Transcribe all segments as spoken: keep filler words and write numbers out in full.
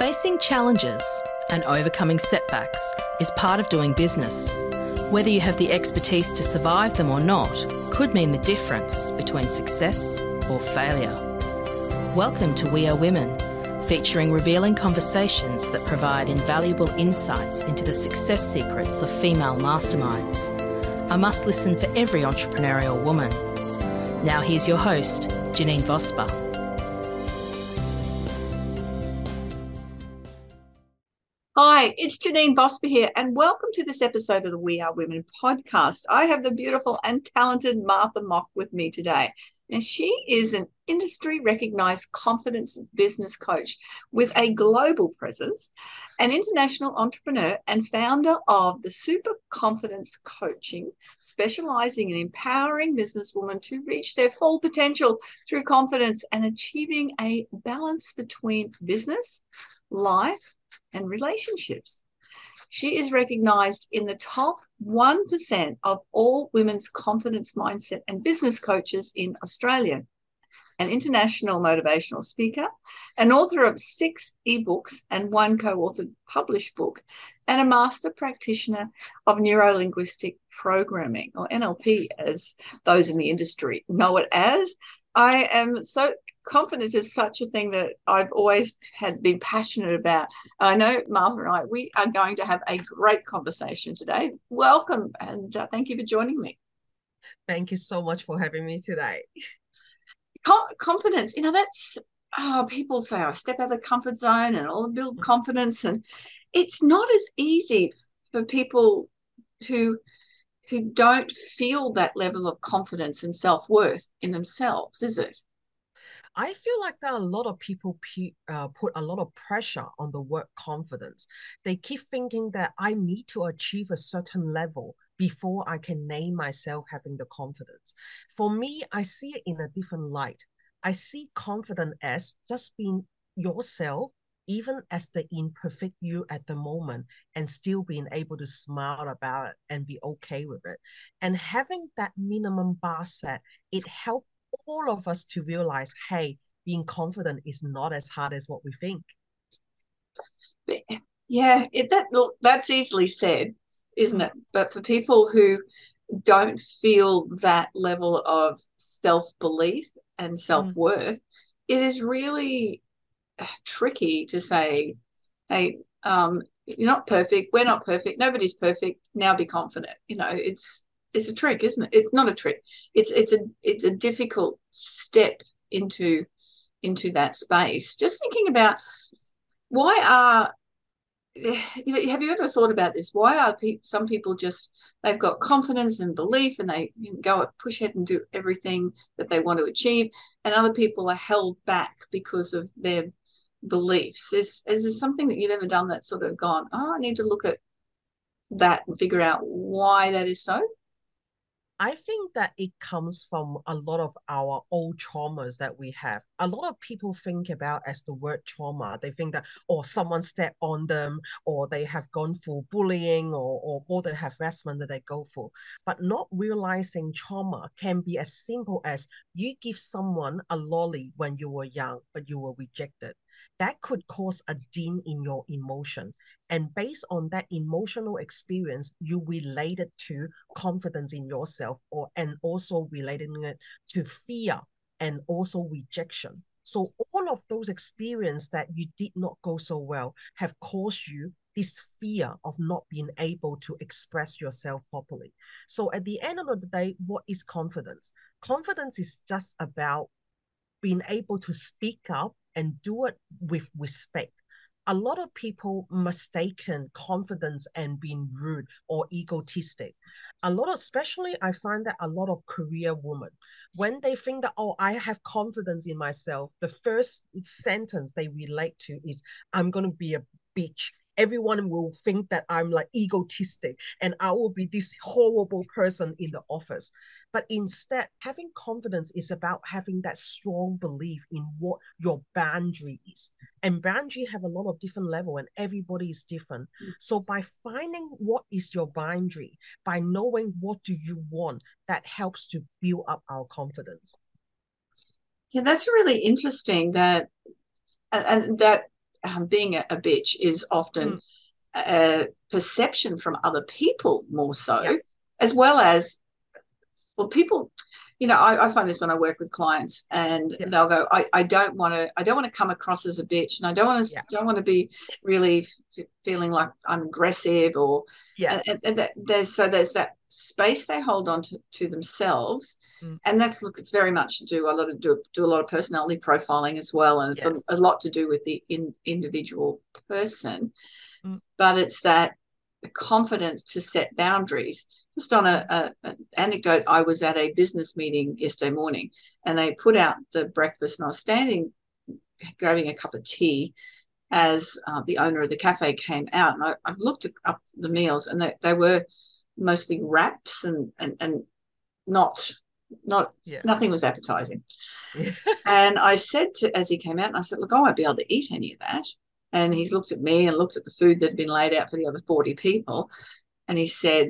Facing challenges and overcoming setbacks is part of doing business. Whether you have the expertise to survive them or not could mean the difference between success or failure. Welcome to We Are Women, featuring revealing conversations that provide invaluable insights into the success secrets of female masterminds. A must listen for every entrepreneurial woman. Now here's your host, Janine Vosper. Hi, it's Janine Vosper here, and welcome to this episode of the We Are Women podcast. I have the beautiful and talented Martha Mock with me today. And she is an industry-recognised confidence business coach with a global presence, an international entrepreneur and founder of the Super Confidence Coaching, specialising in empowering businesswomen to reach their full potential through confidence and achieving a balance between business, life, and relationships. She is recognised in the top one percent of all women's confidence mindset and business coaches in Australia, an international motivational speaker, an author of six ebooks and one co-authored published book, and a master practitioner of neuro-linguistic programming, or N L P as those in the industry know it as. I am so confidence is such a thing that I've always had been passionate about. I know Martha and I, we are going to have a great conversation today. Welcome, and uh, thank you for joining me. Thank you so much for having me today. Com- confidence, you know, that's, oh, people say, I step out of the comfort zone and all build confidence. And it's not as easy for people who who don't feel that level of confidence and self-worth in themselves, is it? I feel like there are a lot of people uh, put a lot of pressure on the word confidence. They keep thinking that I need to achieve a certain level before I can name myself having the confidence. For me, I see it in a different light. I see confidence as just being yourself, even as the imperfect you at the moment, and still being able to smile about it and be okay with it. And having that minimum bar set, it helps all of us to realize, hey, being confident is not as hard as what we think. Yeah, it, that look, that's easily said, isn't it? But for people who don't feel that level of self-belief and self-worth, mm. it is really tricky to say, hey, um, you're not perfect, we're not perfect, nobody's perfect, now be confident. You know, it's it's a trick, isn't it? It's not a trick. It's it's a it's a difficult step into into that space. Just thinking about why are have you ever thought about this? Why are pe- some people just, they've got confidence and belief and they go push ahead and do everything that they want to achieve, and other people are held back because of their beliefs? Is, is there something that you've ever done that's sort of gone, oh, I need to look at that and figure out why that is so? I think that it comes from a lot of our old traumas that we have. A lot of people think about as the word trauma. They think that, or someone stepped on them, or they have gone through bullying, or, or all the harassment that they go through. But not realizing trauma can be as simple as you give someone a lolly when you were young, but you were rejected. That could cause a dent in your emotion. And based on that emotional experience, you relate it to confidence in yourself, or and also relating it to fear and also rejection. So all of those experiences that you did not go so well have caused you this fear of not being able to express yourself properly. So at the end of the day, what is confidence? Confidence is just about being able to speak up and do it with respect. A lot of people mistaken confidence and being rude or egotistic. A lot of, especially I find that a lot of career women, when they think that, oh, I have confidence in myself, the first sentence they relate to is, I'm going to be a bitch. Everyone will think that I'm like egotistic and I will be this horrible person in the office. But instead, having confidence is about having that strong belief in what your boundary is. And boundary have a lot of different level and everybody is different. So by finding what is your boundary, by knowing what do you want, that helps to build up our confidence. Yeah, that's really interesting that, and that um, being a, a bitch is often Mm. a perception from other people more so, Yeah. as well as, well, people, you know, I, I find this when I work with clients, and Yeah. they'll go, I, I don't want to, I don't want to come across as a bitch, and I don't want to, Yeah. don't want to be really f- feeling like I'm aggressive, or, and, Yes. and that there's, so there's that space they hold on to, to themselves. Mm. And that's, look, it's very much to do a lot of do, do a lot of personality profiling as well, and it's Yes. a, a lot to do with the in, individual person. Mm. But it's that confidence to set boundaries. Just on a, a, an anecdote, I was at a business meeting yesterday morning, and they put out the breakfast, and I was standing grabbing a cup of tea as uh, the owner of the cafe came out, and I, I looked up the meals, and they, they were mostly wraps, and and, and not not Yeah. nothing was appetizing. Yeah. And I said to, as he came out, and I said, look, I won't be able to eat any of that. And he's looked at me and looked at the food that had been laid out for the other forty people. And he said,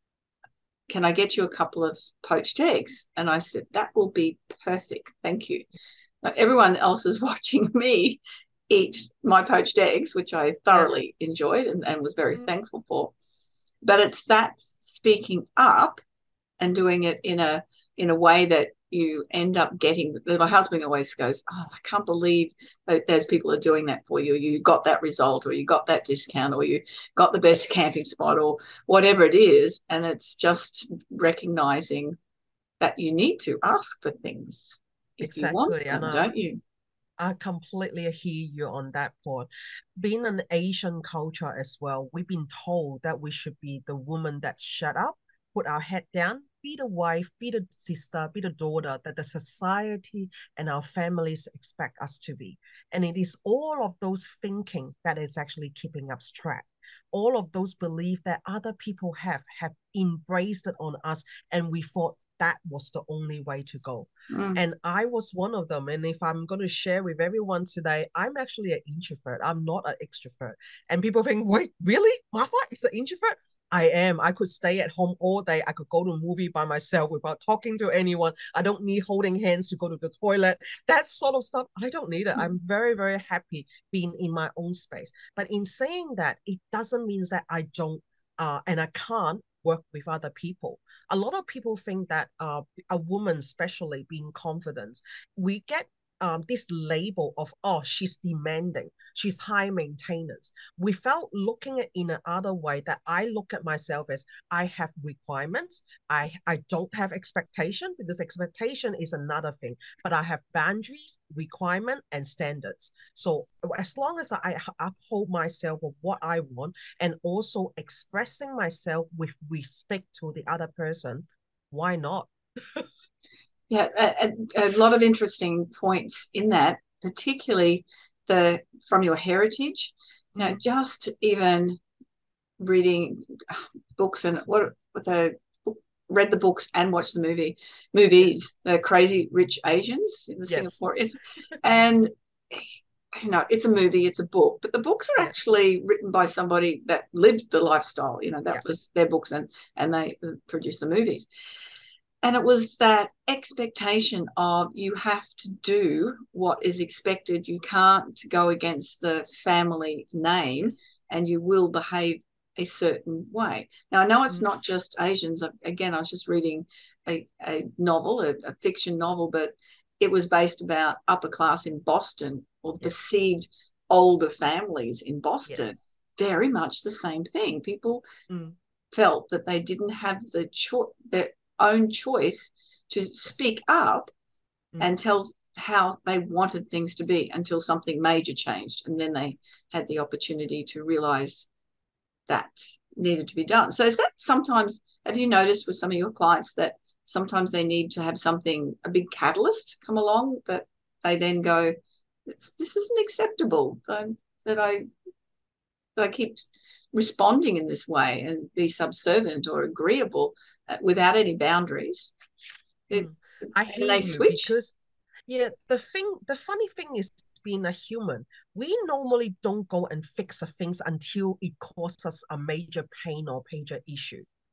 can I get you a couple of poached eggs? And I said, that will be perfect. Thank you. Now, everyone else is watching me eat my poached eggs, which I thoroughly yeah. enjoyed and, and was very mm. thankful for. But it's that speaking up and doing it in a in a way that you end up getting. My husband always goes, oh, I can't believe that those people are doing that for you. You got that result, or you got that discount, or you got the best camping spot, or whatever it is. And it's just recognizing that you need to ask for things if exactly. you want them, I don't you? I completely hear you on that point. Being an Asian culture as well, we've been told that we should be the woman that shut up, put our head down, be the wife, be the sister, be the daughter that the society and our families expect us to be. And it is all of those thinking that is actually keeping us trapped. All of those beliefs that other people have, have embraced it on us, and we thought that was the only way to go. Mm. And I was one of them. And if I'm going to share with everyone today, I'm actually an introvert. I'm not an extrovert. And people think, wait, really? Martha is an introvert? I am. I could stay at home all day. I could go to a movie by myself without talking to anyone. I don't need holding hands to go to the toilet. That sort of stuff, I don't need it. Mm. I'm very, very happy being in my own space. But in saying that, it doesn't mean that I don't uh, and I can't work with other people. A lot of people think that uh, a woman, especially being confident, we get um, this label of, oh, she's demanding, she's high maintenance, without looking at in another way that I look at myself as I have requirements. I, I don't have expectation, because expectation is another thing, but I have boundaries, requirement, and standards. So as long as I uphold myself with what I want, and also expressing myself with respect to the other person, why not? Yeah, a, a lot of interesting points in that, particularly the from your heritage. You know, mm. just even reading books and what, what the read the books and watched the movie movies, the Crazy Rich Asians in the yes. Singapore is, and you know, it's a movie, it's a book, but the books are yeah. actually written by somebody that lived the lifestyle. You know, that yeah. was their books, and and they produced the movies. And it was that expectation of you have to do what is expected. You can't go against the family name, yes. and you will behave a certain way. Now, I know it's mm. not just Asians. Again, I was just reading a, a novel, a, a fiction novel, but it was based about upper class in Boston, or yes. perceived older families in Boston. Yes. Very much the same thing. People mm. felt that they didn't have the choice, their own choice to speak up mm. and tell how they wanted things to be, until something major changed, and then they had the opportunity to realize that needed to be done. So is that sometimes, have you noticed with some of your clients that sometimes they need to have something, a big catalyst come along, that they then go, this isn't acceptable, so that I that I keep responding in this way and be subservient or agreeable uh, without any boundaries? It, mm. I hear they you switch. Because yeah, the thing, the funny thing is, being a human, we normally don't go and fix the things until it causes us a major pain or major issue.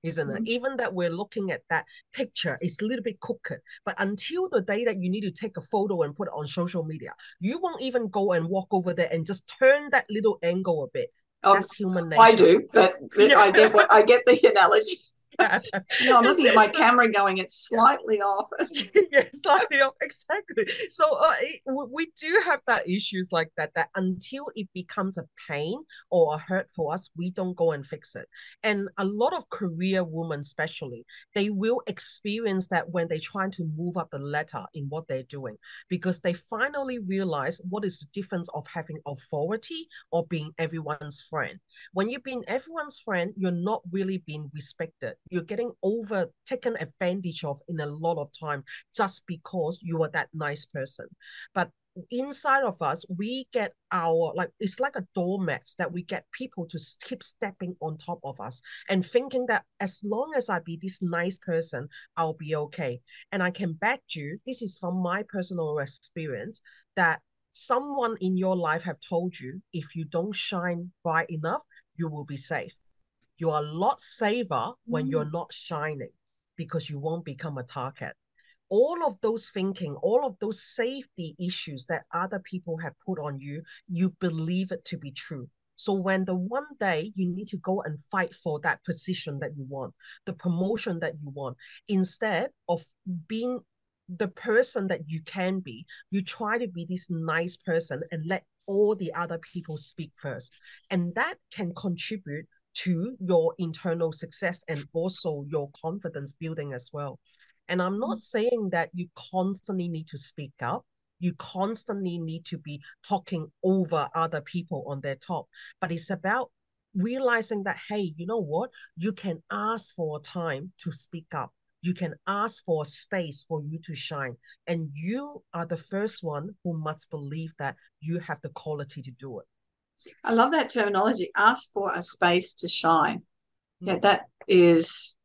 isn't it? Mm. Even that we're looking at that picture, it's a little bit crooked. But until the day that you need to take a photo and put it on social media, you won't even go and walk over there and just turn that little angle a bit. Um, That's human nature. I do, but, but Yeah. I get what I get the analogy. Yeah. No, I'm looking at my So- camera going, it's slightly off. yeah, slightly off, exactly. So uh, it, we do have that issues like that, that until it becomes a pain or a hurt for us, we don't go and fix it. And a lot of career women, especially, they will experience that when they try to move up the ladder in what they're doing, because they finally realize what is the difference of having authority or being everyone's friend. When you've been everyone's friend, you're not really being respected. You're getting over taken advantage of in a lot of time just because you are that nice person. But inside of us, we get our, like, it's like a doormat that we get people to keep stepping on top of us and thinking that as long as I be this nice person, I'll be okay. And I can bet you, this is from my personal experience, that someone in your life have told you, if you don't shine bright enough, you will be safe. You are a lot safer when you're not shining because you won't become a target. All of those thinking, all of those safety issues that other people have put on you, you believe it to be true. So when the one day you need to go and fight for that position that you want, the promotion that you want, instead of being the person that you can be, you try to be this nice person and let all the other people speak first. And that can contribute to your internal success and also your confidence building as well. And I'm not saying that you constantly need to speak up. You constantly need to be talking over other people on their top. But it's about realizing that, hey, you know what? You can ask for time to speak up. You can ask for a space for you to shine. And you are the first one who must believe that you have the quality to do it. I love that terminology, ask for a space to shine. Yeah, that is,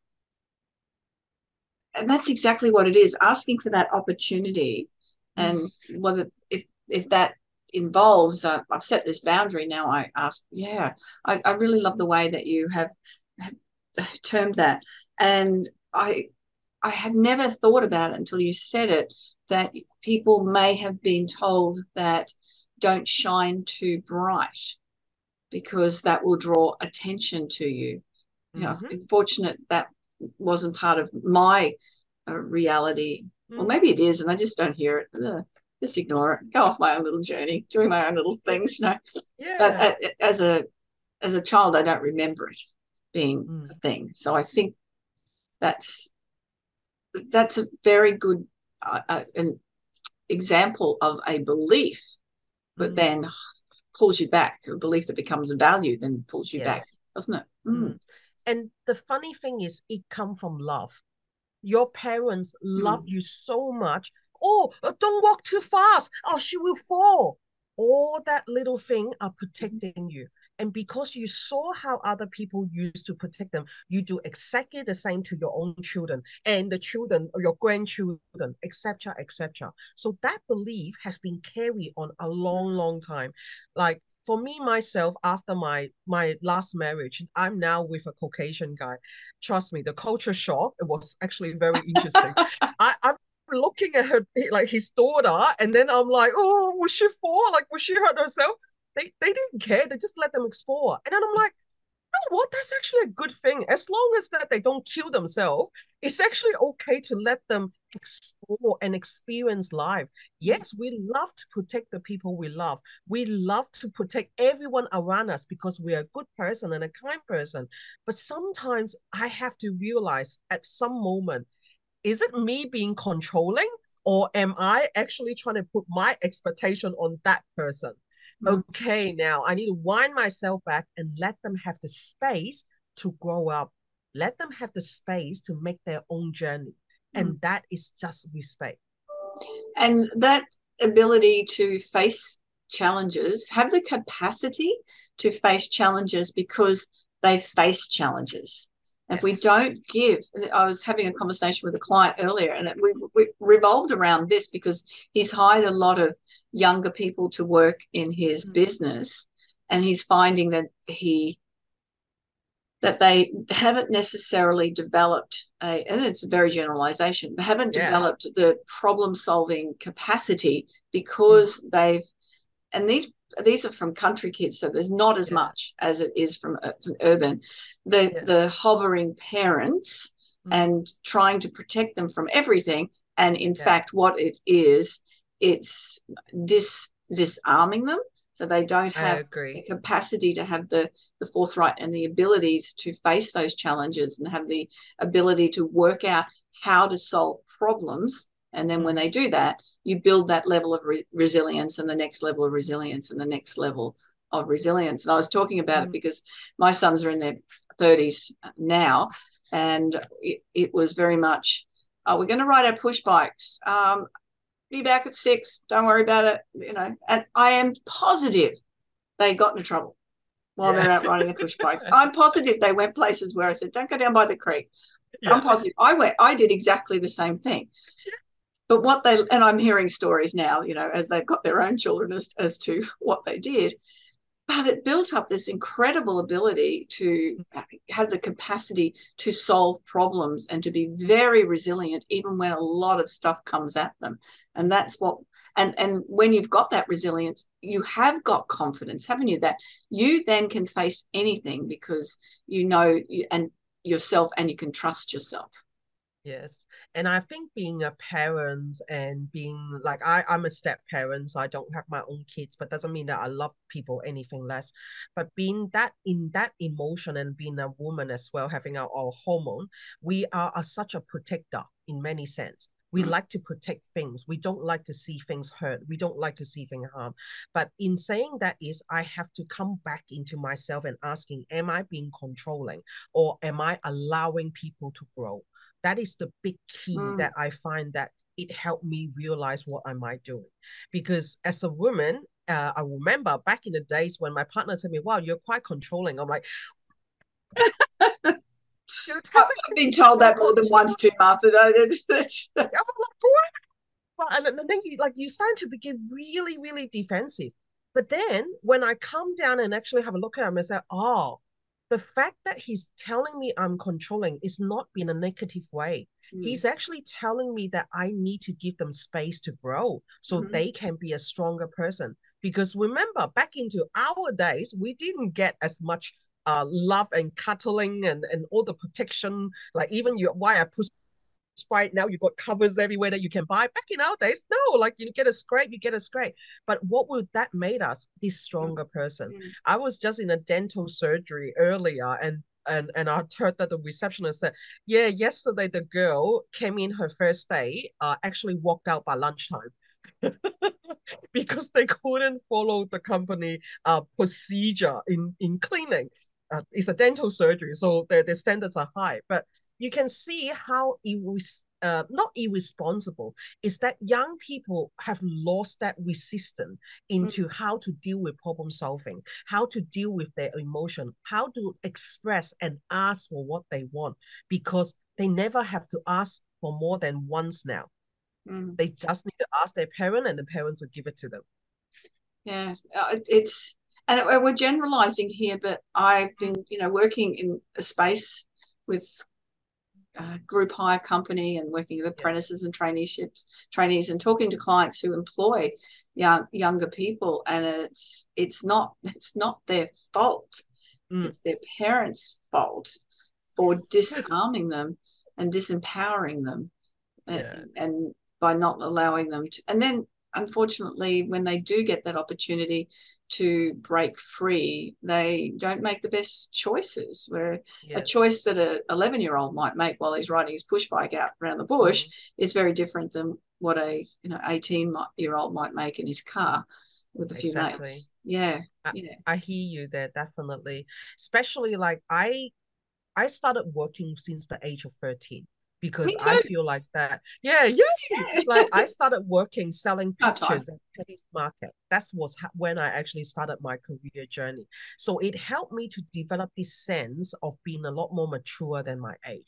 and that's exactly what it is, asking for that opportunity. And whether if if that involves, uh, I've set this boundary now, I ask, yeah, I, I really love the way that you have, have termed that. And I I had never thought about it until you said it, that people may have been told that don't shine too bright because that will draw attention to you. You know, Mm-hmm. unfortunate that wasn't part of my uh, reality. Mm-hmm. Well, maybe it is, and I just don't hear it. Ugh, just ignore it. Go off my own little journey, doing my own little things. You know, Yeah. but uh, as a as a child, I don't remember it being Mm. a thing. So I think that's that's a very good uh, uh, an example of a belief, but Mm. then pulls you back. A belief that becomes a value then pulls you Yes. back, doesn't it? Mm. Mm. And the funny thing is, it comes from love. Your parents love Mm. you so much. Oh, uh, don't walk too fast. Oh, she will fall. All that little thing are protecting you. And because you saw how other people used to protect them, you do exactly the same to your own children and the children or your grandchildren, et cetera, et cetera. So that belief has been carried on a long, long time. Like for me, myself, after my my last marriage, I'm now with a Caucasian guy. Trust me, the culture shock, it was actually very interesting. I, I'm looking at her, like his daughter, and then I'm like, oh, will she fall? Like, will she hurt herself? They they didn't care. They just let them explore. And then I'm like, you know what? That's actually a good thing. As long as that they don't kill themselves, it's actually okay to let them explore and experience life. Yes, we love to protect the people we love. We love to protect everyone around us because we're a good person and a kind person. But sometimes I have to realize at some moment, is it me being controlling or am I actually trying to put my expectation on that person? Mm. Okay, now I need to wind myself back and let them have the space to grow up. Let them have the space to make their own journey. And Mm. that is just respect. And that ability to face challenges, have the capacity to face challenges because they face challenges. If we Yes. don't give, I was having a conversation with a client earlier, and it, we, we revolved around this because he's hired a lot of younger people to work in his Mm. business, and he's finding that he that they haven't necessarily developed a, and it's a very generalization, but haven't Yeah. developed the problem solving capacity Mm. because they've, and these these are from country kids, so there's not as Yeah. much as it is from, uh, from urban. The Yeah. the hovering parents Mm. and trying to protect them from everything, and in Yeah. fact, what it is, it's dis disarming them, so they don't I have the agree. capacity to have the the forthright and the abilities to face those challenges and have the ability to work out how to solve problems. And then when Mm. they do that, you build that level of re- resilience and the next level of resilience and the next level of resilience. And I was talking about Mm. it because my sons are in their thirties now, and it, it was very much, oh, we're going to ride our push bikes. Um, be back at six. Don't worry about it. You know, and I am positive they got into trouble while Yeah. they're out riding the push bikes. I'm positive they went places where I said, don't go down by the creek. Yeah. I'm positive. I went, I did exactly the same thing. But what they, and I'm hearing stories now, you know, as they've got their own children as, as to what they did. But it built up this incredible ability to have the capacity to solve problems and to be very resilient, even when a lot of stuff comes at them. And that's what, and, and when you've got that resilience, you have got confidence, haven't you? That you then can face anything because you know you, and yourself, and you can trust yourself. Yes. And I think being a parent and being like I, I'm a step parent, so I don't have my own kids, but doesn't mean that I love people anything less. But being that in that emotion and being a woman as well, having our, our hormone, we are, are such a protector in many sense. We Mm. like to protect things. We don't like to see things hurt. We don't like to see things harm. But in saying that is I have to come back into myself and asking, am I being controlling or am I allowing people to grow? That is the big key Mm. that I find that it helped me realize what am I doing. Because as a woman, uh, I remember back in the days when my partner told me, wow, you're quite controlling. I'm like, you're telling I've me been told you're that more than once too, Martha. Though that's, that's, I'm like, what? And then you like you start to become really, really defensive. But then when I come down and actually have a look at him and say, oh, the fact that he's telling me I'm controlling is not in a negative way. mm. He's actually telling me that I need to give them space to grow so Mm-hmm. they can be a stronger person. Because remember, back into our days, we didn't get as much uh, love and cuddling and, and all the protection. Like even you, why I push right now, you've got covers everywhere that you can buy. Back in our days, no, like you get a scrape, you get a scrape. But what would that made us? This stronger person. Mm-hmm. I was just in a dental surgery earlier, and and and I heard that the receptionist said, yeah, yesterday the girl came in her first day, uh, actually walked out by lunchtime. Because they couldn't follow the company uh, procedure in, in cleaning. Uh, it's a dental surgery, so their, their standards are high. But you can see how it was uh, not irresponsible, is that young people have lost that resistance into how to deal with problem solving, how to deal with their emotion, how to express and ask for what they want, because they never have to ask for more than once now. Mm. They just need to ask their parent and the parents will give it to them. Yeah, uh, it's, and we're generalizing here, but I've been, you know, working in a space with a group hire company and working with apprentices Yes. and traineeships, trainees, and talking to clients who employ young younger people, and it's it's not it's not their fault. Mm. It's their parents' fault for Yes. disarming them and disempowering them, and, Yeah. and by not allowing them to, and then unfortunately when they do get that opportunity to break free, they don't make the best choices, where a Yes. choice that a eleven year old might make while he's riding his push bike out around the bush mm. is very different than what a you know eighteen year old might make in his car with a few Exactly. mates. Yeah. I, yeah. I hear you there, definitely. Especially like I I started working since the age of thirteen because I feel like that. Yeah, yeah. Like I started working selling pictures at Penny's Market. That was when I actually started my career journey. So it helped me to develop this sense of being a lot more mature than my age.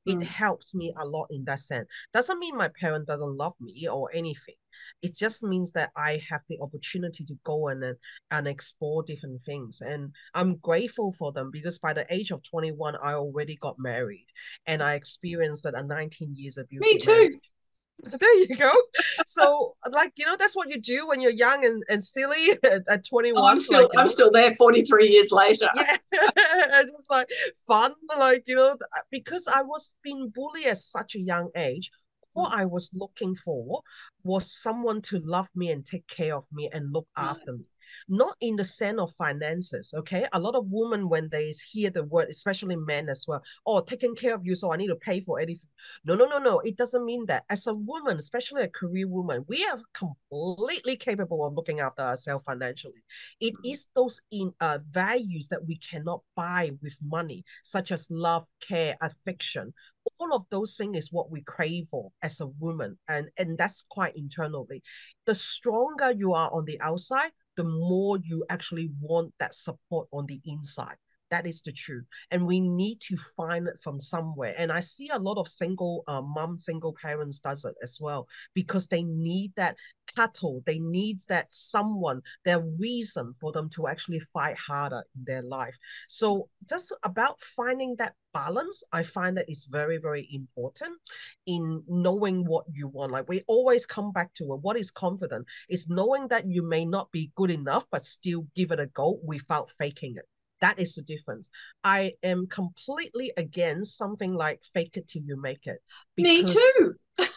It Mm. helps me a lot in that sense. Doesn't mean my parent doesn't love me or anything. It just means that I have the opportunity to go and and explore different things. And I'm grateful for them because by the age of twenty-one, I already got married and I experienced a nineteen years Me abusive too. marriage. There you go. So, like, you know, that's what you do when you're young and, and silly at, at Oh, I'm twenty-one. still Like, you I'm know, still there forty-three years later. yeah, it's just like fun, like you know, because I was being bullied at such a young age. What I was looking for was someone to love me and take care of me and look Right. after me. Not in the sense of finances, okay? A lot of women, when they hear the word, especially men as well, oh, taking care of you, so I need to pay for anything. No, no, no, no. It doesn't mean that. As a woman, especially a career woman, we are completely capable of looking after ourselves financially. It is those in uh, values that we cannot buy with money, such as love, care, affection. All of those things is what we crave for as a woman, and and that's quite internally. The stronger you are on the outside, the more you actually want that support on the inside. That is the truth. And we need to find it from somewhere. And I see a lot of single uh, mom, single parents does it as well because they need that cattle. They need that someone, their reason for them to actually fight harder in their life. So just about finding that balance, I find that it's very, very important in knowing what you want. Like we always come back to it. What is confident is knowing that you may not be good enough, but still give it a go without faking it. That is the difference. I am completely against something like fake it till you make it Me because too.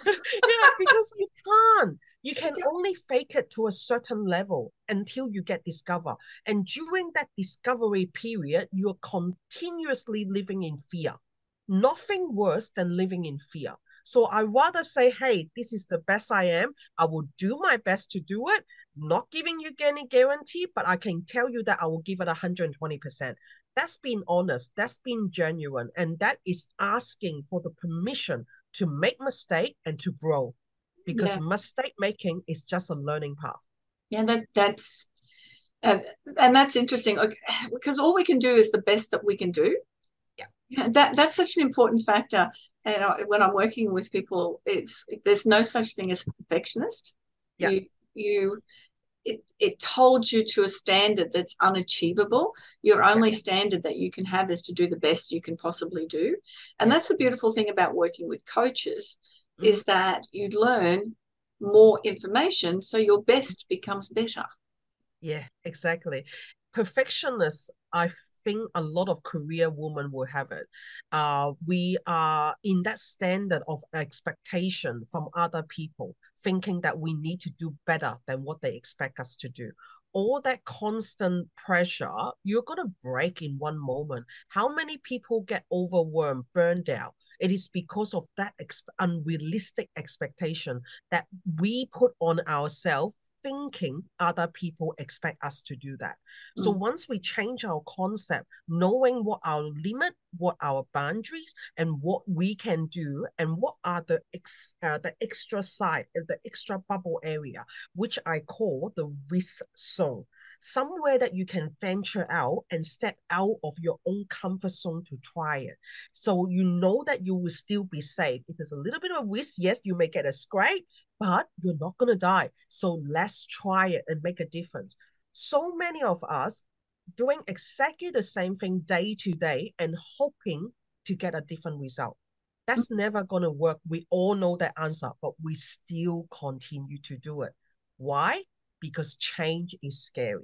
yeah, because you can't. You can Yep. only fake it to a certain level until you get discovered. And during that discovery period, you're continuously living in fear. Nothing worse than living in fear. So I rather say, hey, this is the best I am. I will do my best to do it. Not giving you any guarantee, but I can tell you that I will give it one hundred twenty percent. That's being honest. That's being genuine. And that is asking for the permission to make mistake and to grow because Yeah. mistake making is just a learning path. Yeah, that that's and, and that's interesting like, because all we can do is the best that we can do. Yeah. Yeah, that that's such an important factor. And I, when I'm working with people, it's there's no such thing as perfectionist. Yeah. You you it, it holds you to a standard that's unachievable. Your Yeah. only standard that you can have is to do the best you can possibly do. And Yeah. that's the beautiful thing about working with coaches Mm-hmm. is that you learn more information so your best becomes better. Yeah, exactly. Perfectionists, I think a lot of career women will have it. Uh, we are in that standard of expectation from other people, thinking that we need to do better than what they expect us to do. All that constant pressure, you're going to break in one moment. How many people get overwhelmed, burned out? It is because of that ex unrealistic expectation that we put on ourselves thinking other people expect us to do that. So Mm. once we change our concept, knowing what our limit, what our boundaries, and what we can do, and what are the ex, uh, the extra side, the extra bubble area, which I call the risk zone. Somewhere that you can venture out and step out of your own comfort zone to try it. So you know that you will still be safe. If there's a little bit of risk, yes, you may get a scrape, but you're not going to die. So let's try it and make a difference. So many of us doing exactly the same thing day to day and hoping to get a different result. That's never going to work. We all know that answer, but we still continue to do it. Why? Because change is scary.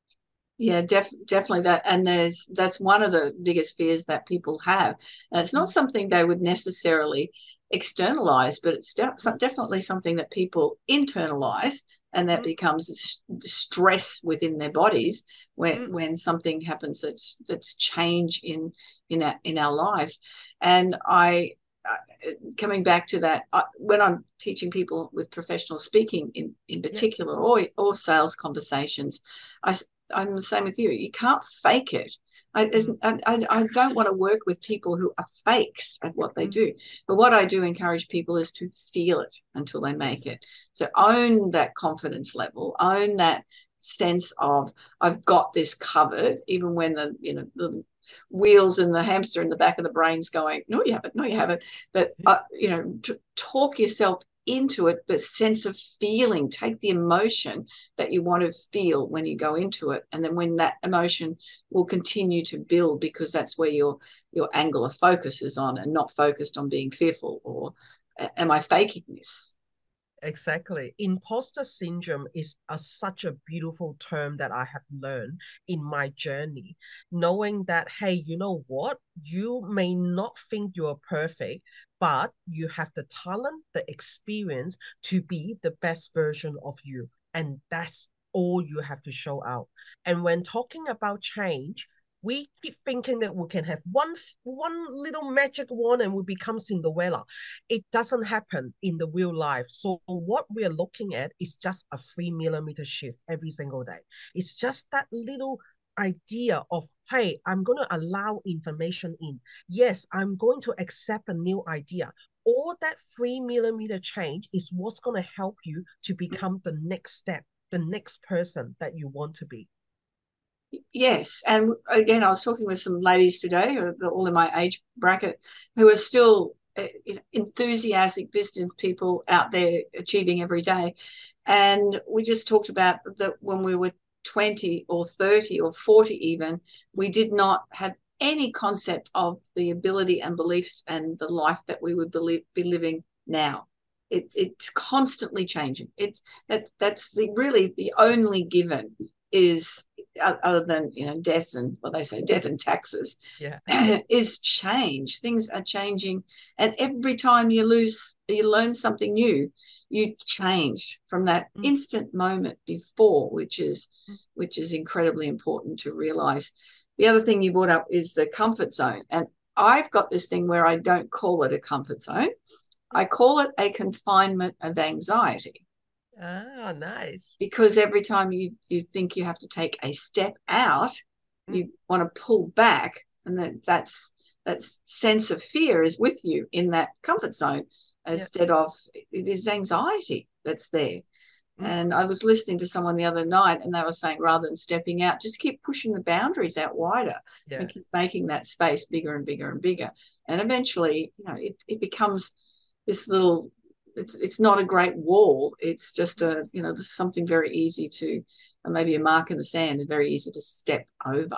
Yeah, def definitely that. And there's that's one of the biggest fears that people have. And it's not Mm. something they would necessarily externalize, but it's de Mm. definitely something that people internalize, and that Mm. becomes stress within their bodies when Mm. when something happens that's that's change in in our, in our lives. And I uh, coming back to that, I, when I'm teaching people with professional speaking in in Yeah. particular, or or sales conversations, I I'm the same with you. You can't fake it. I, I, I don't want to work with people who are fakes at what they do. But what I do encourage people is to feel it until they make yes. it. So own that confidence level, own that sense of I've got this covered, even when the, you know, the wheels and the hamster in the back of the brain's going, no, you haven't, no, you haven't. But, uh, you know, to talk yourself into it, but sense of feeling, take the emotion that you want to feel when you go into it, and then when that emotion will continue to build, because that's where your your angle of focus is on, and not focused on being fearful or am I faking this. Exactly. Imposter syndrome is a, such a beautiful term that I have learned in my journey, knowing that, hey, you know what? You may not think you're perfect, but you have the talent, the experience to be the best version of you. And that's all you have to show out. And when talking about change, we keep thinking that we can have one one little magic wand and we become Cinderella. It doesn't happen in the real life. So what we're looking at is just a three millimeter shift every single day. It's just that little idea of, hey, I'm going to allow information in. Yes, I'm going to accept a new idea. All that three millimeter change is what's going to help you to become the next step, the next person that you want to be. Yes. And again, I was talking with some ladies today, who are all in my age bracket, who are still uh, enthusiastic business people out there achieving every day. And we just talked about that when we were twenty or thirty or forty even, we did not have any concept of the ability and beliefs and the life that we would believe, be living now. It, it's constantly changing. It's that that's the really the only given is, other than, you know, death and what they say, death and taxes, yeah, is change. Things are changing, and every time you lose, you learn something new, you change from that mm. instant moment before, which is mm. which is incredibly important to realize. The other thing you brought up is the comfort zone, and I've got this thing where I don't call it a comfort zone. I call it a confinement of anxiety. Ah, nice. Because every time you, you think you have to take a step out, mm. you want to pull back, and that that's that sense of fear is with you in that comfort zone, instead yep. of it is anxiety that's there. Mm. And I was listening to someone the other night, and they were saying, rather than stepping out, just keep pushing the boundaries out wider yeah. and keep making that space bigger and bigger and bigger. And eventually, you know, it, it becomes this little, It's it's not a great wall. It's just a, you know, there's something very easy to, maybe a mark in the sand, and very easy to step over.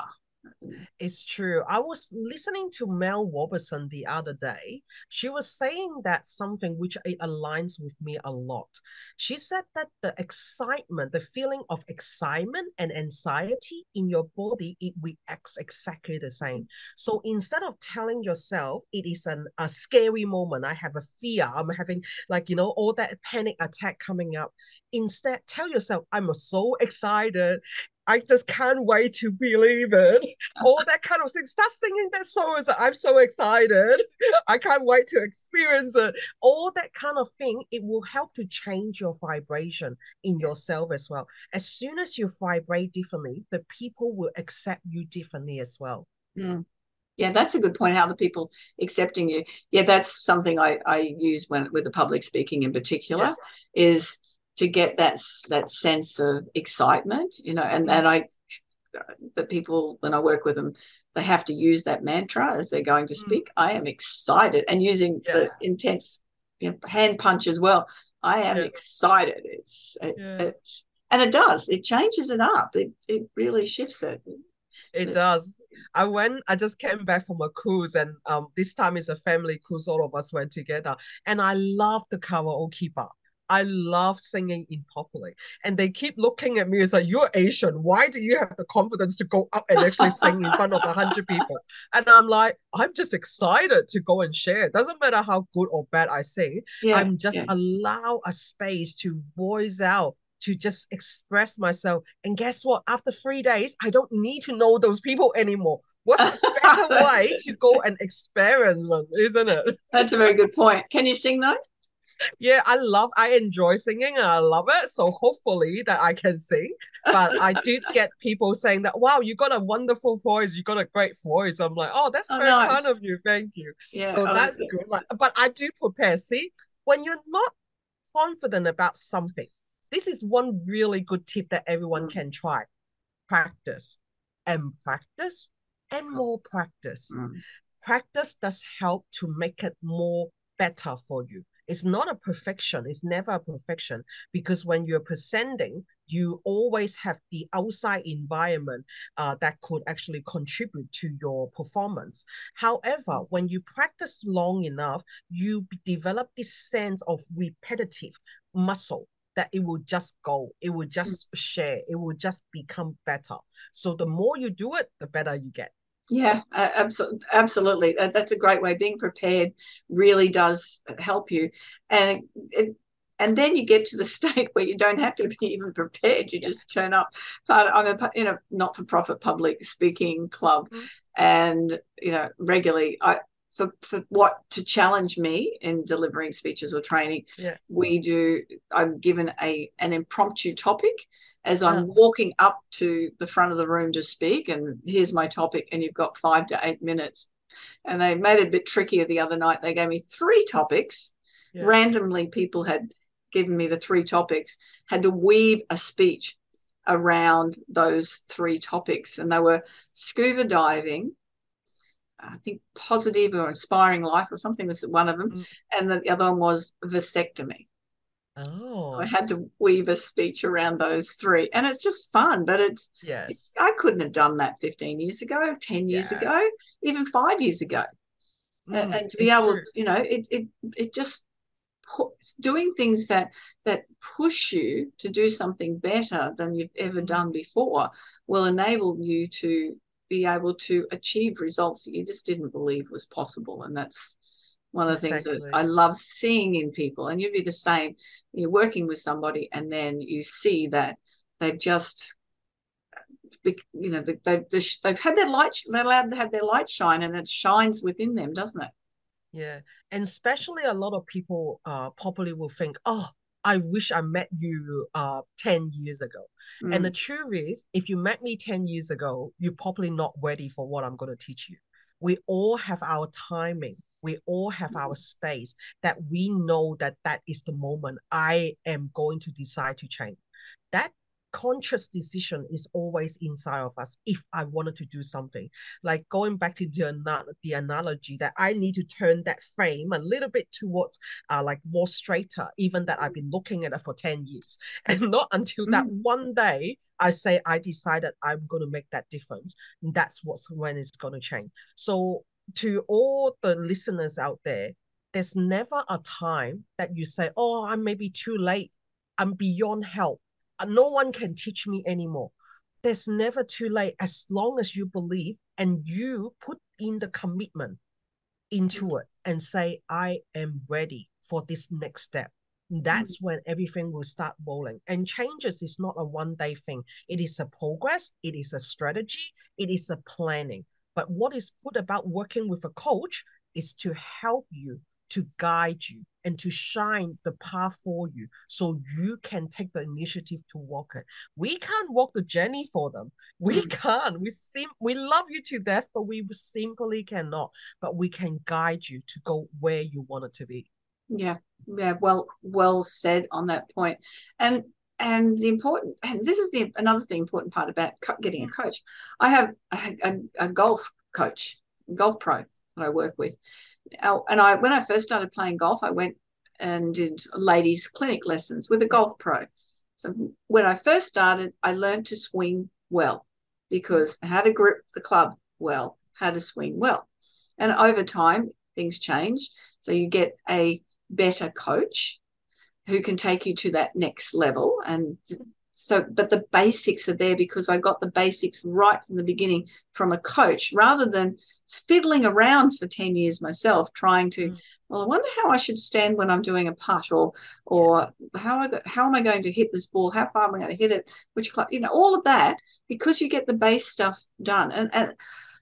It's true. I was listening to Mel Robertson the other day. She was saying that something which it aligns with me a lot. She said that the excitement, the feeling of excitement and anxiety in your body, it reacts exactly the same. So instead of telling yourself it is an, a scary moment, I have a fear, I'm having like, you know, all that panic attack coming up, instead tell yourself, I'm so excited. I just can't wait to believe it. All that kind of thing. Start singing that song. I'm so excited. I can't wait to experience it. All that kind of thing, it will help to change your vibration in yourself as well. As soon as you vibrate differently, the people will accept you differently as well. Mm. Yeah, that's a good point, how the people accepting you. Yeah, that's something I, I use when with the public speaking in particular, yeah. is to get that that sense of excitement, you know, and, and I, the people, when I work with them, they have to use that mantra as they're going to speak. Mm. I am excited, and using yeah. the intense, you know, hand punch as well. I am yeah. excited. It's, it, yeah. it's, and it does, it changes it up. It, it really shifts it. It does. I went, I just came back from a cruise, and um, this time is a family cruise. All of us went together, and I love the karaoke bar. I love singing in public, and they keep looking at me as like, you're Asian. Why do you have the confidence to go up and actually sing in front of a hundred people? And I'm like, I'm just excited to go and share. It doesn't matter how good or bad I sing. Yeah, I'm just yeah. allow a space to voice out, to just express myself. And guess what? After three days, I don't need to know those people anymore. What's a better way to go and experience one, isn't it? That's a very good point. Can you sing though? Yeah, I love, I enjoy singing and I love it. So hopefully that I can sing. But I did get people saying that, wow, you got a wonderful voice, you got a great voice. I'm like, oh, that's Oh, very no. kind of you. Thank you. Yeah. So Oh, that's good. Like, but I do prepare. See, when you're not confident about something, this is one really good tip that everyone mm, can try. Practice and practice and more practice. mm, Practice does help to make it more better for you. It's not a perfection. It's never a perfection because when you're presenting, you always have the outside environment uh, that could actually contribute to your performance. However, when you practice long enough, you develop this sense of repetitive muscle that it will just go, it will mm. just share, it will just become better. So the more you do it, the better you get. Yeah, uh, absolutely, absolutely. That, that's a great way. Being prepared really does help you, and it, and then you get to the state where you don't have to be even prepared. You Yeah. just turn up. But I'm a, in a not-for-profit public speaking club, Mm, and you know regularly I for for what to challenge me in delivering speeches or training, yeah. we do. I'm given a an impromptu topic as Uh, I'm walking up to the front of the room to speak, and here's my topic, and you've got five to eight minutes. And they made it a bit trickier the other night. They gave me three topics. yeah. Randomly, people had given me the three topics, had to weave a speech around those three topics. And they were scuba diving, I think positive or inspiring life or something was one of them. Mm, And the other one was vasectomy. I oh, had to weave a speech around those three. And it's just fun, but it's, yes. I couldn't have done that fifteen years ago, ten years Yeah. ago, even five years ago. And, Mm, and to be it's able, true. to, you know, it, it, it just, doing things that that push you to do something better than you've ever Mm, done before will enable you to be able to achieve results that you just didn't believe was possible. And that's one of the things that I exactly. love seeing in people. And you'd be the same. You're working with somebody and then you see that they've just, you know, they've, they've had their light, they're allowed to have their light shine, and it shines within them, doesn't it? Yeah. And especially a lot of people uh probably will think, oh, I wish I met you uh ten years ago. And the Mm. truth is, if you met me ten years ago, you're probably not ready for what I'm going to teach you. We all have our timing. We all have our space that we know that that is the moment I am going to decide to change. That conscious decision is always inside of us if I wanted to do something. Like going back to the, the analogy that I need to turn that frame a little bit towards uh, like more straighter, even that I've been looking at it for ten years. And not until that Mm. one day I say I decided I'm going to make that difference. That's what's when it's going to change. So to all the listeners out there, there's never a time that you say, oh, I'm maybe too late. I'm beyond help. No one can teach me anymore. There's never too late as long as you believe and you put in the commitment into it and say, I am ready for this next step. Mm. That's when everything will start rolling. And changes is not a one day thing. It is a progress, it is a strategy, it is a planning. But what is good about working with a coach is to help you, to guide you, and to shine the path for you so you can take the initiative to walk it. We can't walk the journey for them. We Mm. can't. We seem we love you to death, but we simply cannot. But we can guide you to go where you want it to be. Yeah, yeah, well, well said on that point. And and the important, and this is the another thing important part about getting a coach. I have a, a, a golf coach, golf pro that I work with. And I, when I first started playing golf, I went and did ladies' clinic lessons with a Yeah. golf pro. So when I first started, I learned to swing well because how to grip the club well, how to swing well. And over time, things change. So you get a better coach who can take you to that next level. And so, but the basics are there because I got the basics right from the beginning from a coach rather than fiddling around for ten years myself trying to, Mm, well, I wonder how I should stand when I'm doing a putt, or yeah. or how I how am I going to hit this ball, how far am I going to hit it, which club, you know, all of that, because you get the base stuff done. And and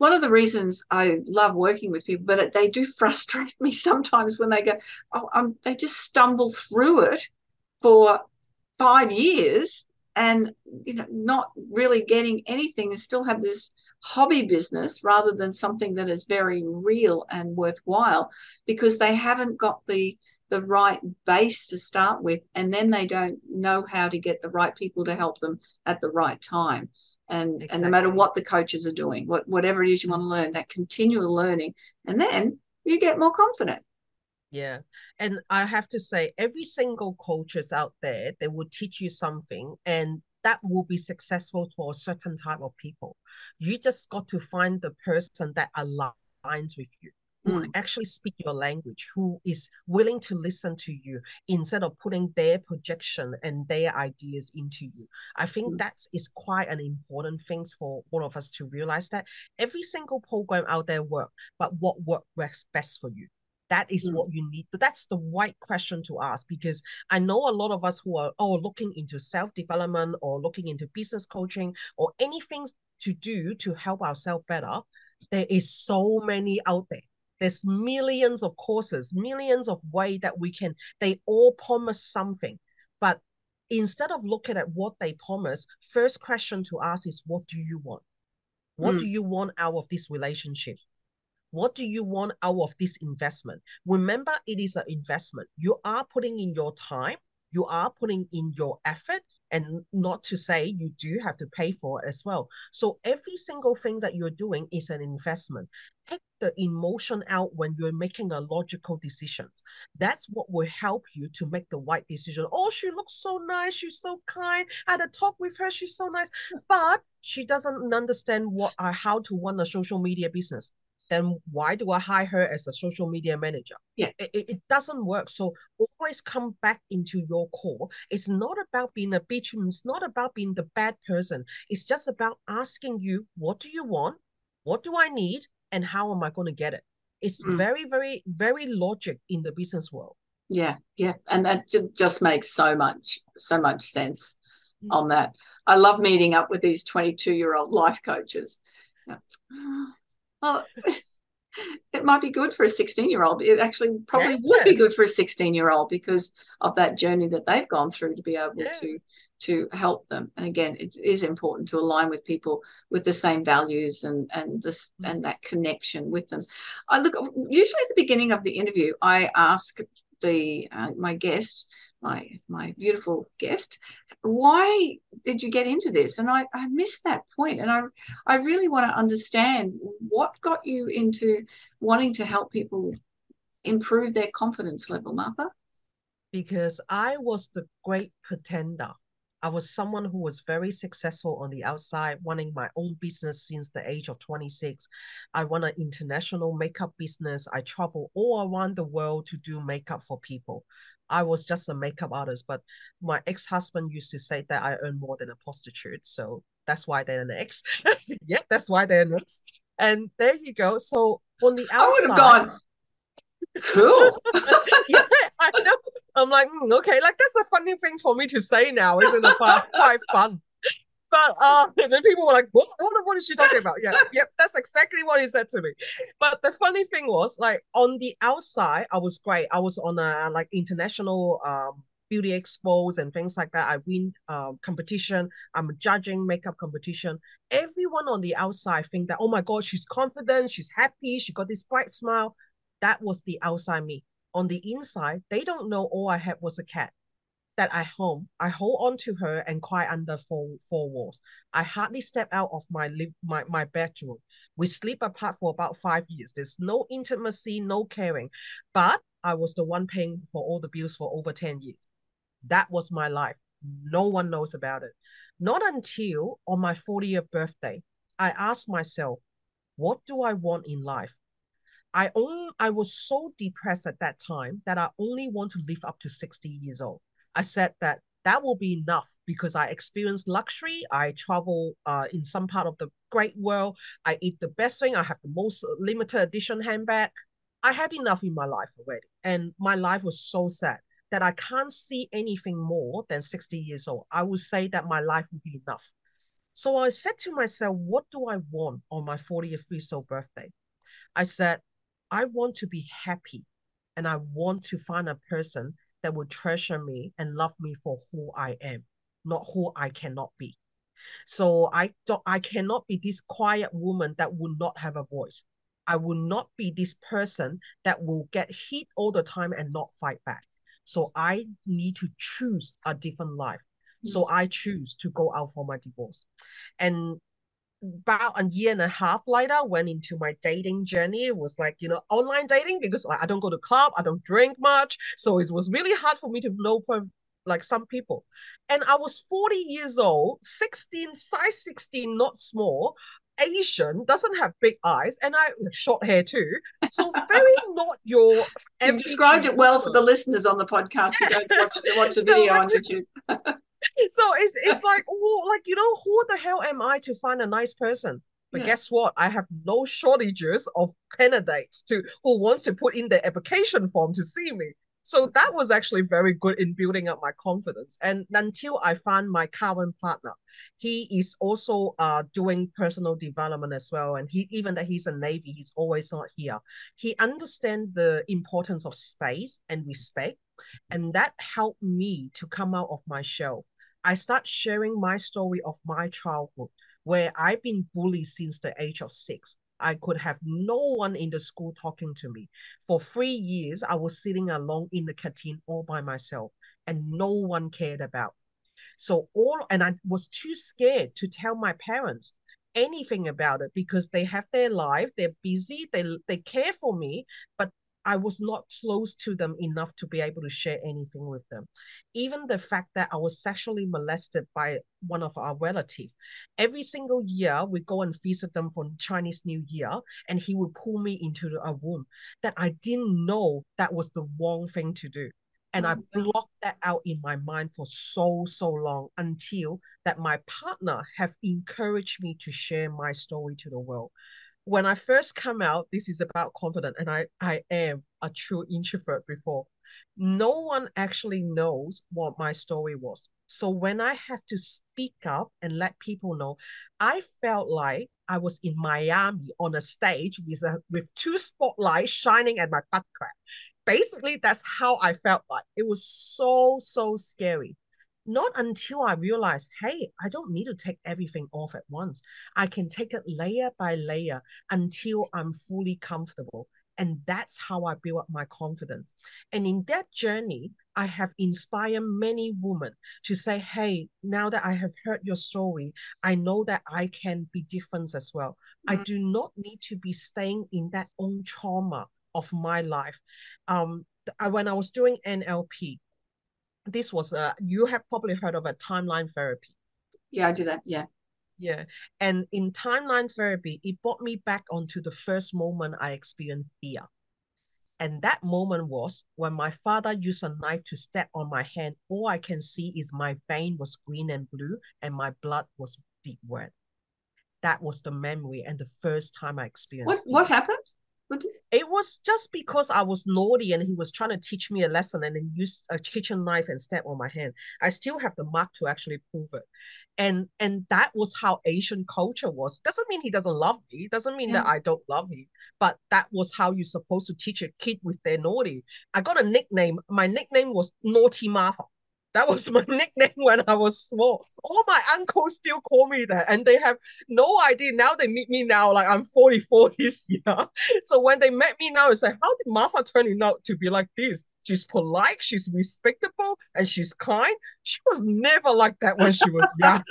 one of the reasons I love working with people, but it, they do frustrate me sometimes when they go, oh, um, they just stumble through it for five years and, you know, not really getting anything and still have this hobby business rather than something that is very real and worthwhile, because they haven't got the the right base to start with, and then they don't know how to get the right people to help them at the right time. And, exactly. and no matter what the coaches are doing, what, whatever it is you want to learn, that continual learning, and then you get more confident. Yeah. And I have to say, every single coaches out there, they will teach you something, and that will be successful for a certain type of people. You just got to find the person that aligns with you, who mm. actually speak your language, who is willing to listen to you instead of putting their projection and their ideas into you. I think mm. that is quite an important thing for all of us to realize, that every single program out there works, but what works best for you? That is mm. what you need. That's the right question to ask, because I know a lot of us who are oh, looking into self-development or looking into business coaching or anything to do to help ourselves better. There is so many out there. There's millions of courses, millions of ways that we can, they all promise something. But instead of looking at what they promise, first question to ask is, what do you want? What mm. do you want out of this relationship? What do you want out of this investment? Remember, it is an investment. You are putting in your time, you are putting in your effort, and not to say you do have to pay for it as well. So every single thing that you're doing is an investment. Take the emotion out when you're making a logical decision. That's what will help you to make the right decision. Oh, she looks so nice. She's so kind. I had a talk with her. She's so nice. But she doesn't understand what uh, how to run a social media business. Then why do I hire her as a social media manager? Yeah, it, it doesn't work. So always come back into your core. It's not about being a bitch. It's not about being the bad person. It's just about asking you, what do you want? What do I need? And how am I going to get it? It's mm. very, very, very logic in the business world. Yeah, yeah. And that just makes so much, so much sense mm. on that. I love meeting up with these twenty-two-year-old life coaches. Yeah. Well, it might be good for a sixteen-year-old. It actually probably yeah. would be good for a sixteen-year-old because of that journey that they've gone through to be able yeah. to to help them. And again, it is important to align with people with the same values and and this mm-hmm. and that connection with them. I look usually at the beginning of the interview, I ask the uh, my guest, my my beautiful guest, why did you get into this? And I, I missed that point. And I I really want to understand what got you into wanting to help people improve their confidence level, Martha. Because I was the great pretender. I was someone who was very successful on the outside, running my own business since the age of twenty-six. I run an international makeup business. I travel all around the world to do makeup for people. I was just a makeup artist, but my ex-husband used to say that I earn more than a prostitute. So that's why they're an ex. Yeah, that's why they're an ex. And there you go. So on the outside, I would have gone, cool. Yeah, I know. I'm like, mm, okay, like that's a funny thing for me to say now, isn't it? Quite, quite fun. But uh, and then people were like, what? What is she talking about? Yeah, yep, that's exactly what he said to me. But the funny thing was, like on the outside, I was great. I was on a like international um beauty expos and things like that. I win um competition. I'm judging makeup competition. Everyone on the outside think that, oh my God, she's confident, she's happy, she got this bright smile. That was the outside me. On the inside, they don't know all I had was a cat that I home. I hold on to her and cry under four, four walls. I hardly step out of my, my, my bedroom. We sleep apart for about five years. There's no intimacy, no caring. But I was the one paying for all the bills for over ten years. That was my life. No one knows about it. Not until on my fortieth birthday, I asked myself, what do I want in life? I only, I was so depressed at that time that I only want to live up to sixty years old. I said that that will be enough because I experienced luxury. I travel uh, in some part of the great world. I eat the best thing. I have the most limited edition handbag. I had enough in my life already. And my life was so sad that I can't see anything more than sixty years old. I would say that my life would be enough. So I said to myself, what do I want on my fortieth fiscal birthday? I said, I want to be happy and I want to find a person that will treasure me and love me for who I am, not who I cannot be. So I don't I cannot be this quiet woman that will not have a voice. I will not be this person that will get hit all the time and not fight back. So I need to choose a different life. So I choose to go out for my divorce. And about a year and a half later, went into my dating journey. It was like, you know, online dating because like I don't go to club, I don't drink much. So it was really hard for me to know like some people. And I was forty years old, sixteen, size sixteen, not small, Asian, doesn't have big eyes, and I short hair too. So very not your You've described it well for the listeners on the podcast who yeah. don't watch, watch the So video like, on YouTube. So it's it's like, oh, like, you know, who the hell am I to find a nice person? But Yeah. guess what? I have no shortages of candidates to who wants to put in their application form to see me. So that was actually very good in building up my confidence. And until I found my current partner, he is also uh doing personal development as well. And he even that he's a Navy, he's always not here. He understands the importance of space and respect. And that helped me to come out of my shell. I start sharing my story of my childhood, where I've been bullied since the age of six. I could have no one in the school talking to me. For three years, I was sitting alone in the canteen all by myself, and no one cared about. So all, and I was too scared to tell my parents anything about it because they have their life, they're busy, they they care for me, but I was not close to them enough to be able to share anything with them. Even the fact that I was sexually molested by one of our relatives. Every single year, we go and visit them for Chinese New Year, and he would pull me into a room that I didn't know that was the wrong thing to do. And I blocked that out in my mind for so, so long until that my partner have encouraged me to share my story to the world. When I first come out, this is about confidence, and I, I am a true introvert before. No one actually knows what my story was. So when I have to speak up and let people know, I felt like I was in Miami on a stage with a, with two spotlights shining at my butt crack. Basically, that's how I felt like. It was so, so scary. Not until I realized, hey, I don't need to take everything off at once. I can take it layer by layer until I'm fully comfortable. And that's how I build up my confidence. And in that journey, I have inspired many women to say, hey, now that I have heard your story, I know that I can be different as well. Mm. I do not need to be staying in that own trauma of my life. Um, I, when I was doing N L P, this was a, you have probably heard of a timeline therapy. Yeah, I do that. Yeah. Yeah. And in timeline therapy, it brought me back onto the first moment I experienced fear. And that moment was when my father used a knife to stab on my hand. All I can see is my vein was green and blue and my blood was deep red. That was the memory and the first time I experienced What, fear. What happened? It was just because I was naughty and he was trying to teach me a lesson and then used a kitchen knife and stab on my hand. I still have the mark to actually prove it. And and that was how Asian culture was. Doesn't mean he doesn't love me. Doesn't mean yeah. that I don't love him. But that was how you're supposed to teach a kid with their naughty. I got a nickname. My nickname was Naughty Martha. That was my nickname when I was small. All my uncles still call me that, and they have no idea. Now they meet me now, like I'm forty-four this year. So when they met me now, it's like, how did Martha turn out to be like this? She's polite, she's respectable, and she's kind. She was never like that when she was young.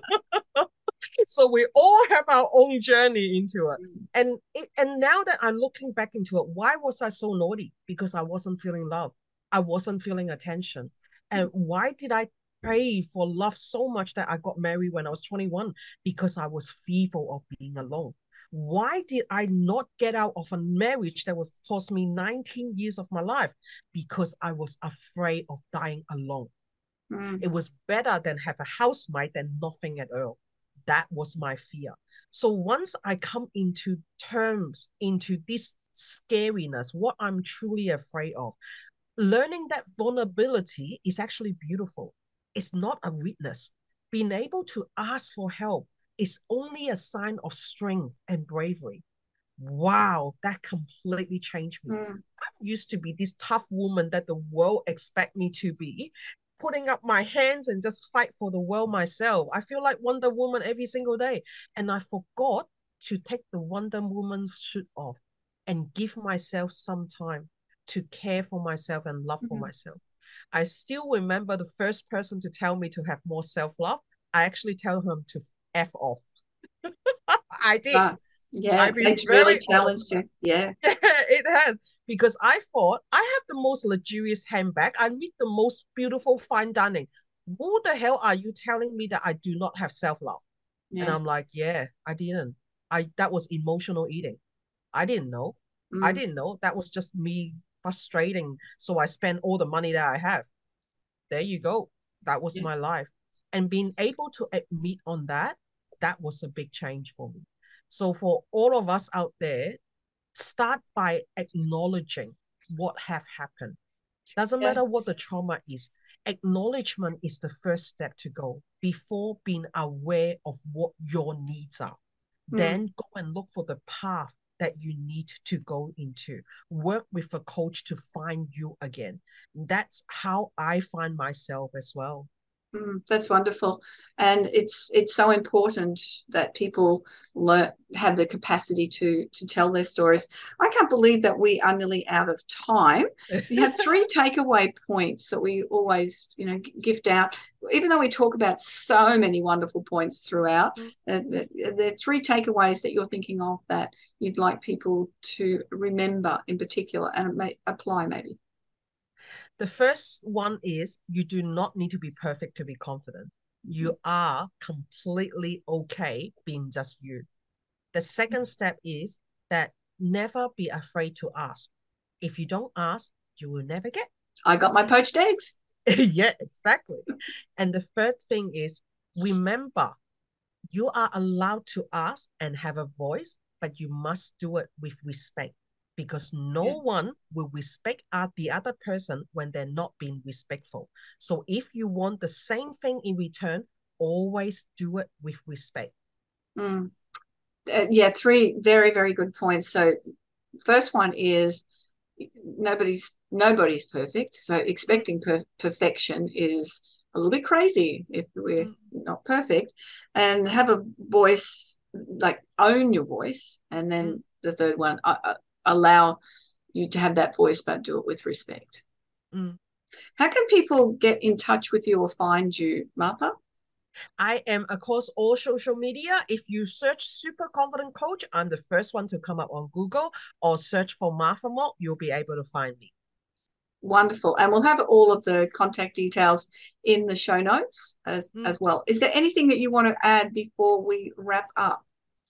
So we all have our own journey into it. And, it. and now that I'm looking back into it, why was I so naughty? Because I wasn't feeling love. I wasn't feeling attention. And why did I pray for love so much that I got married when I was twenty-one? Because I was fearful of being alone. Why did I not get out of a marriage that was cost me nineteen years of my life? Because I was afraid of dying alone. Mm. It was better than have a housemate than nothing at all. That was my fear. So once I come into terms, into this scariness, what I'm truly afraid of, learning that vulnerability is actually beautiful. It's not a weakness. being able to ask for help is only a sign of strength and bravery. Wow, that completely changed me. Mm. I used to be this tough woman that the world expect me to be, putting up my hands and just fight for the world myself. I feel like Wonder Woman every single day. And I forgot to take the Wonder Woman suit off and give myself some time to care for myself and love for Mm-hmm. myself. I still remember the first person to tell me to have more self-love. I actually tell him to F off. I did. Ah, yeah, I've been it's very really challenged honest. you. Yeah. It has, because I thought I have the most luxurious handbag. I need the most beautiful fine dining. Who the hell are you telling me that I do not have self-love? And Yeah. I'm like, yeah, I didn't. I that was emotional eating. I didn't know. I Mm. didn't know. That was just me frustrating. So I spent all the money that I have. There you go. That was Yeah. my life. And being able to admit on that, that was a big change for me. So for all of us out there, start by acknowledging what have happened. Doesn't Yeah. matter what the trauma is. Acknowledgement is the first step to go before being aware of what your needs are. Mm. Then go and look for the path that you need to go into. Work with a coach to find you again. That's how I find myself as well. Mm, that's wonderful, and it's it's so important that people learn have the capacity to to tell their stories. I can't believe that we are nearly out of time. We have three takeaway points that we always, you know, gift out. Even though we talk about so many wonderful points throughout, uh, there are three takeaways that you're thinking of that you'd like people to remember in particular and may apply maybe. The first one is you do not need to be perfect to be confident. You are completely okay being just you. The second step is that never be afraid to ask. If you don't ask, you will never get. I got my poached eggs. Yeah, exactly. And the third thing is remember, you are allowed to ask and have a voice, but you must do it with respect. Because no Yeah. one will respect the other person when they're not being respectful. So if you want the same thing in return, always do it with respect. Mm. Uh, yeah, three very, very good points. So first one is nobody's nobody's perfect. So expecting per perfection is a little bit crazy if we're mm. not perfect. And have a voice, like own your voice. And then mm. the third one, uh, allow you to have that voice, but do it with respect. Mm. How can people get in touch with you or find you, Martha? I am across all social media. If you search Super Confident Coach, I'm the first one to come up on Google, or search for Martha Mok, you'll be able to find me. Wonderful. And we'll have all of the contact details in the show notes as, mm. as well. Is there anything that you want to add before we wrap up?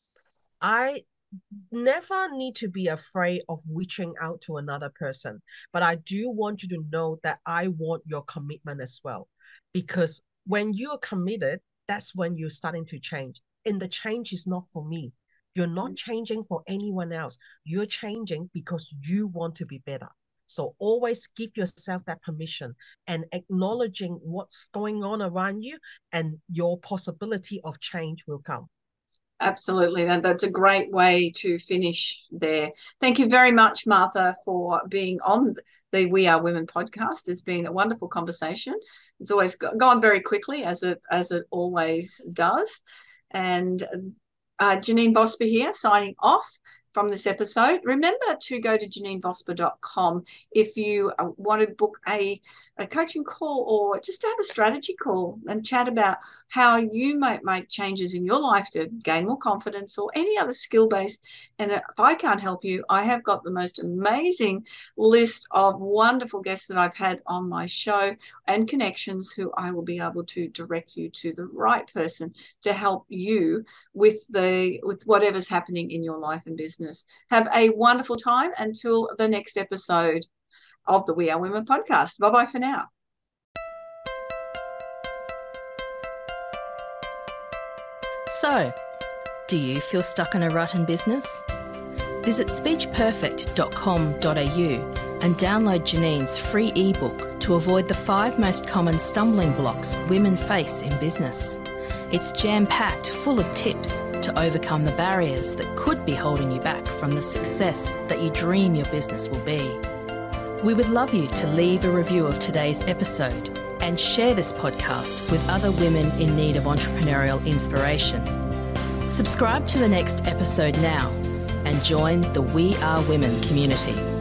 I never need to be afraid of reaching out to another person, but I do want you to know that I want your commitment as well, because when you're committed, that's when you're starting to change. And the change is not for me. You're not changing for anyone else. You're changing because you want to be better. So always give yourself that permission and acknowledging what's going on around you, and your possibility of change will come. Absolutely. And that's a great way to finish there. Thank you very much, Martha, for being on the We Are Women podcast. It's been a wonderful conversation. It's always gone very quickly, as it as it always does. And uh, Janine Vosper here, signing off from this episode. Remember to go to janine vosper dot com if you want to book a, a coaching call, or just to have a strategy call and chat about how you might make changes in your life to gain more confidence, or any other skill base. And if I can't help you, I have got the most amazing list of wonderful guests that I've had on my show and connections who I will be able to direct you to the right person to help you with the with whatever's happening in your life and business. Have a wonderful time until the next episode of the We Are Women podcast. Bye-bye for now. So, do you feel stuck in a rut in business? Visit speech perfect dot com dot a u and download Janine's free ebook to avoid the five most common stumbling blocks women face in business. It's jam-packed, full of tips to overcome the barriers that could be holding you back from the success that you dream your business will be. We would love you to leave a review of today's episode and share this podcast with other women in need of entrepreneurial inspiration. Subscribe to the next episode now and join the We Are Women community.